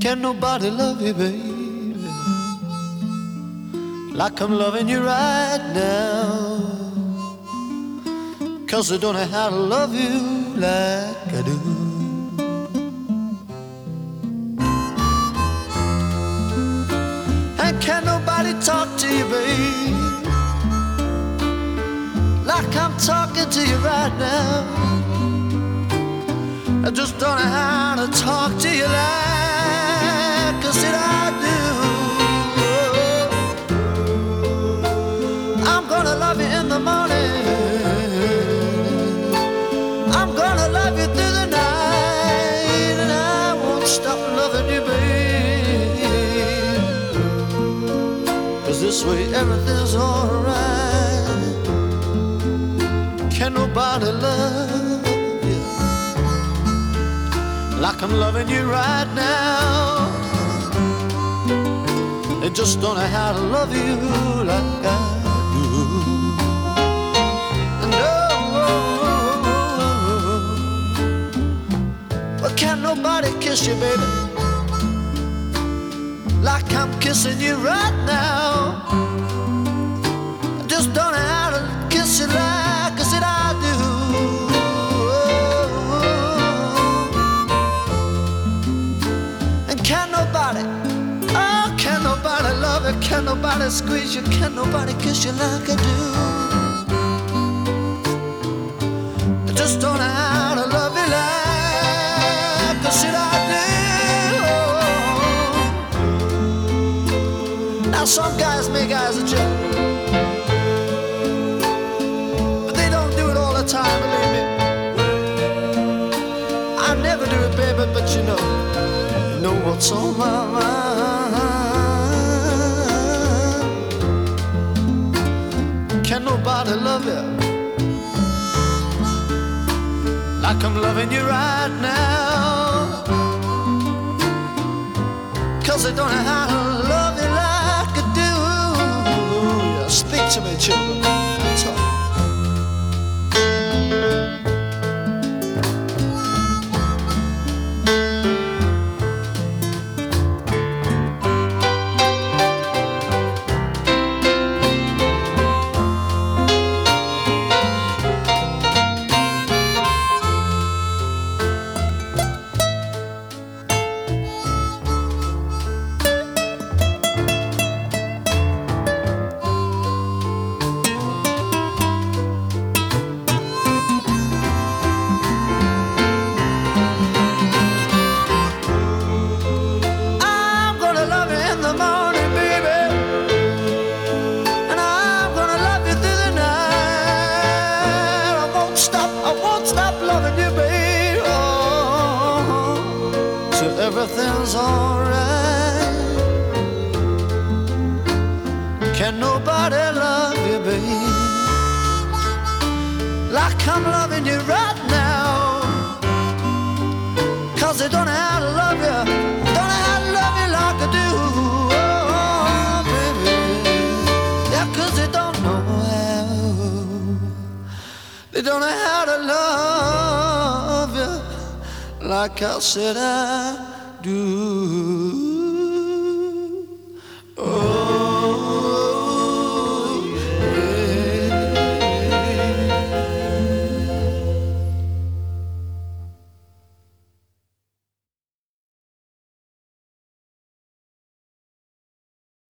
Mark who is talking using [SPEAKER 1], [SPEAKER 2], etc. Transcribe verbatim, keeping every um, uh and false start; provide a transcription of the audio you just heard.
[SPEAKER 1] Can nobody love you, baby, like I'm loving you right now? 'Cause I don't know how to love you like I do. And can nobody talk to you, baby, like I'm talking to you right now? I just don't know how to talk to you like I said I do. I'm gonna love you in the morning, I'm gonna love you through the night, and I won't stop loving you, babe, 'cause this way everything's alright. Can nobody love you like I'm loving you right now? They just don't know how to love you like I do. No, but can nobody kiss you, baby, like I'm kissing you right now? I just don't know how to kiss you like I said I do. And can nobody, oh, can nobody love you? Can nobody squeeze you? Can nobody kiss you like I do? I just don't know how to love you like I said I do. Now some guys make eyes at you, but they don't do it all the time, believe me. I never do it, baby, but you know, you know what's on my mind. Can nobody love you like I'm loving you right now? 'Cause I don't know how to love you like I do. Yeah, speak to me, children. Talk. Everything's alright. Can nobody love you, babe, like I'm loving you right now? 'Cause they don't know how to love you, don't know how to love you like I do. Oh, baby, yeah, 'cause they don't know how. They don't know how to love you like I said I do.